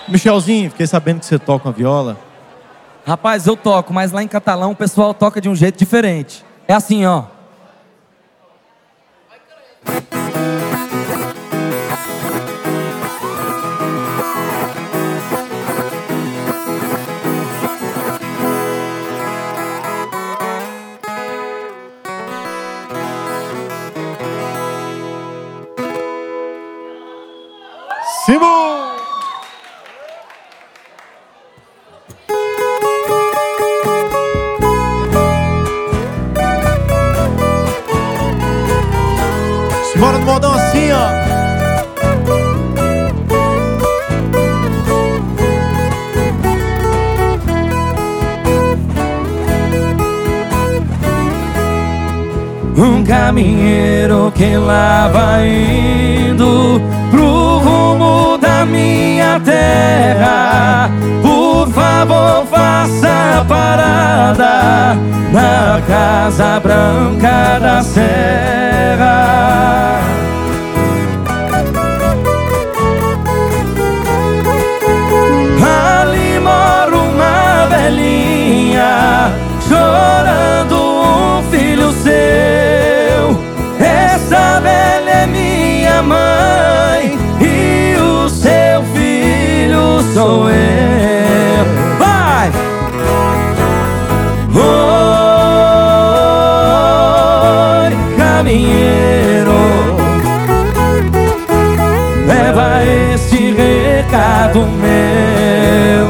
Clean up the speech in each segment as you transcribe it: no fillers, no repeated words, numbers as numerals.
Michelzinho, fiquei sabendo que você toca uma viola. Rapaz, eu toco, mas lá em Catalão o pessoal toca de um jeito diferente. É assim, ó. Simão! Simbora no modão assim, ó. Um caminheiro que lá vai indo pro rumo da minha terra. Por favor, faça a parada na Casa Branca da Serra. Ali mora uma velhinha chorando um filho seu. Essa velha é minha mãe e o seu filho sou eu. Vai! Oi, caminheiro, leva este recado meu.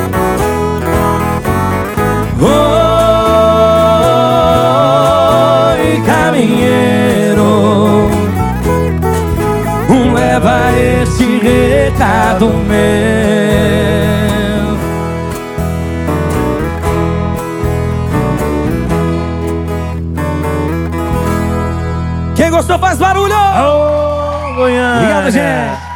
Oi, caminheiro, leva este recado meu. Quem gostou faz barulho! Ô, Goiânia! Obrigado, gente!